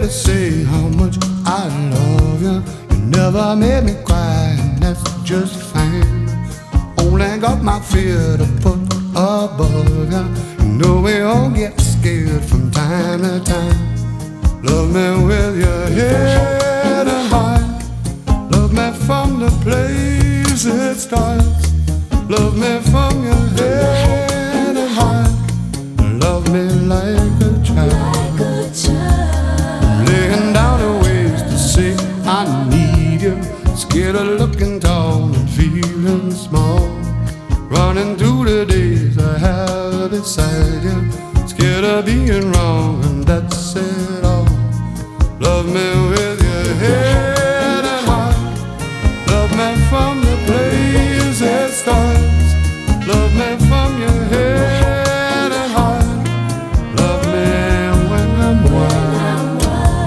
to say how much I love you. You never made me cry, and that's just fine. Only got my fear to put above you. You know we all get scared from time to time. Love me with your head and heart. Love me from the place it starts. Love me from your head and heart. Love me like a child. Laying down the ways to say I need you. Scared of looking tall and feeling small. Running through the days I have beside you. Scared of being wrong, and that's it all. Love me with your head and heart. Love me from the place it starts. Love me from your head and heart. Love me when I'm wild.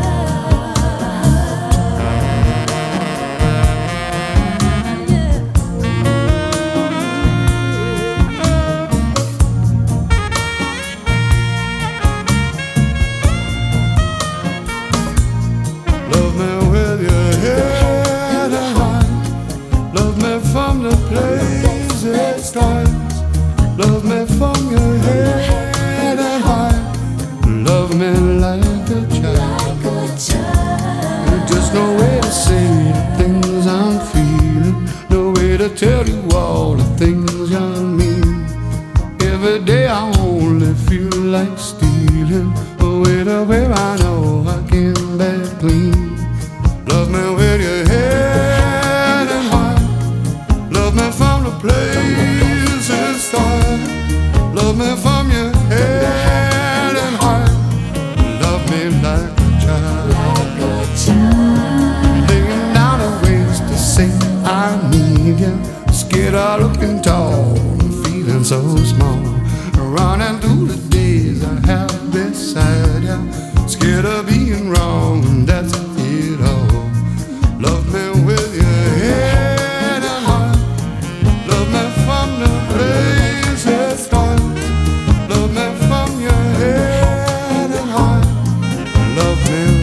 Love me with your head and heart. Love me from the place it starts. Love me from your head and heart. Love me like a child. There's just no way to say the things I'm feeling. No way to tell you all the things you mean. Every day I only feel like stealing away to where I know I can be clean. Love me with your head and heart. Love me from the place it starts. Love me from your head and heart. Love me like a child. Laying down the ways to say I need you. Scared of looking tall and feeling so small. Running through the days I have beside you. Scared of being wrong, and that's it all. Love me with your head and heart. Love me from the place it starts. Love me from your head and heart. Love me